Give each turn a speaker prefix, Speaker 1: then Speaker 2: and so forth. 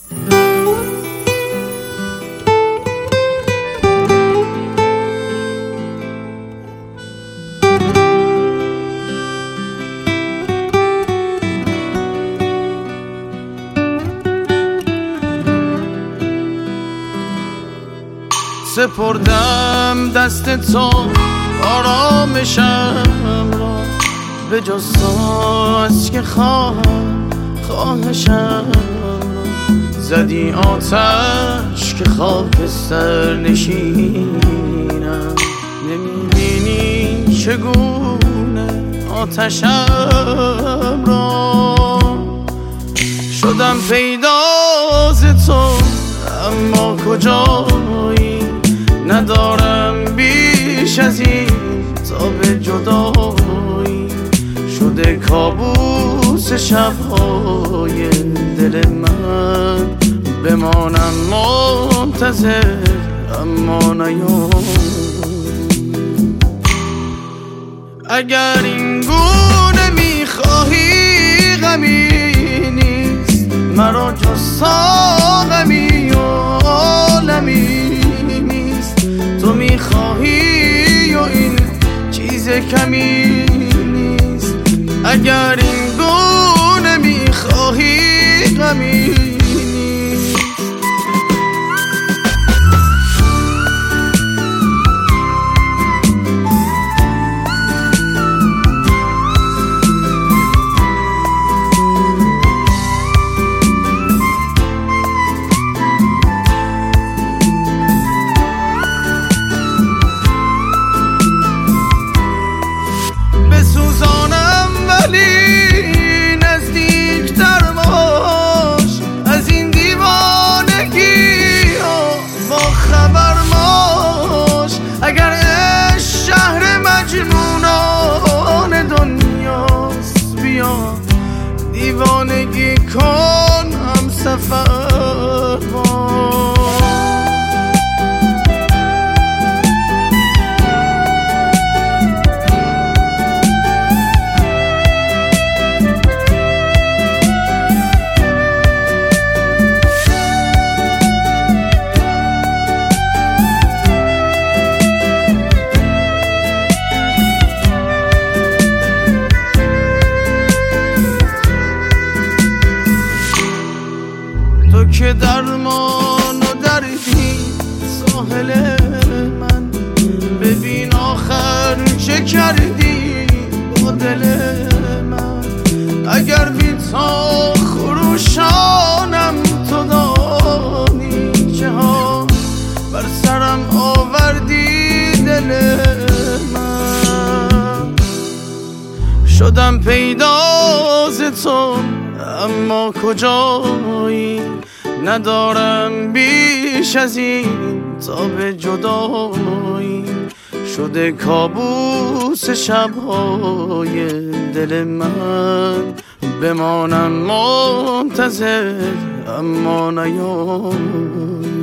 Speaker 1: سپردم دست تو آرامشم را، به جز ساز که خواهشم را. زدی آتش که خاکستر نشینم، نمیبینی چگونه آتشم را. شدم پیدا ز تو اما کجایی، ندارم بیش از این تا به جدایی. شده کابوس شبهای دل من، بمانم منتظر اما نیام. اگر این گونه میخواهی غمی نیست، مرا جز ساغمی و عالمی نیست. تو میخواهی و این چیز کمی نیست. اگر این گونه میخواهی غمی نیست. بسوزانم ولی نزدیکتر باش، از این دیوانگی با خبر باش. اگر عشق شهر مجنونان دنیاست، بیا دیوانگی کن هم سفر باش. تو که درمان و دردی ساحل من، ببین آخر چه کردی با دل من. اگر بی تا خروشانم تو دانی، چه ها بر سرم آوردی دل من. شدم پیدا ز تو اما کجایی، ندارم بیش از این تا به جدایی. شده کابوس شبهای دل من، بمانم منتظر اما نیام.